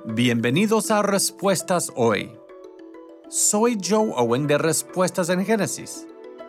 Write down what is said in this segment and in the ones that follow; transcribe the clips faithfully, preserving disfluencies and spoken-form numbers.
Bienvenidos a Respuestas Hoy. Soy Joe Owen de Respuestas en Génesis.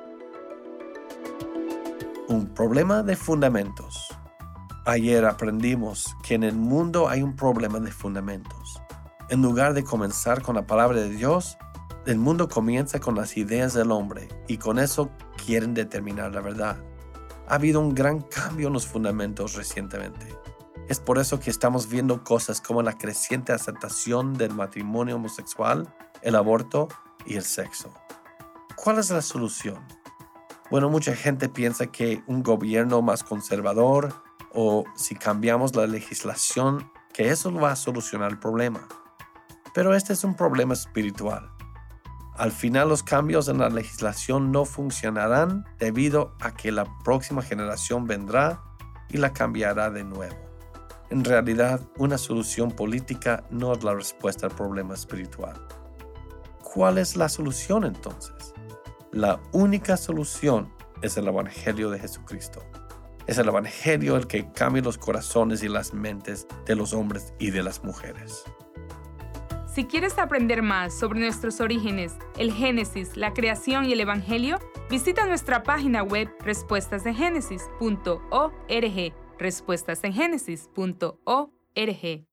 Un problema de fundamentos. Ayer aprendimos que en el mundo hay un problema de fundamentos. En lugar de comenzar con la palabra de Dios, el mundo comienza con las ideas del hombre y con eso quieren determinar la verdad. Ha habido un gran cambio en los fundamentos recientemente. Es por eso que estamos viendo cosas como la creciente aceptación del matrimonio homosexual, el aborto y el sexo. ¿Cuál es la solución? Bueno, mucha gente piensa que un gobierno más conservador o si cambiamos la legislación, que eso va a solucionar el problema. Pero este es un problema espiritual. Al final los cambios en la legislación no funcionarán debido a que la próxima generación vendrá y la cambiará de nuevo. En realidad, una solución política no es la respuesta al problema espiritual. ¿Cuál es la solución entonces? La única solución es el Evangelio de Jesucristo. Es el Evangelio el que cambia los corazones y las mentes de los hombres y de las mujeres. Si quieres aprender más sobre nuestros orígenes, el Génesis, la creación y el Evangelio, visita nuestra página web respuestas en génesis punto org. respuestas en génesis punto org.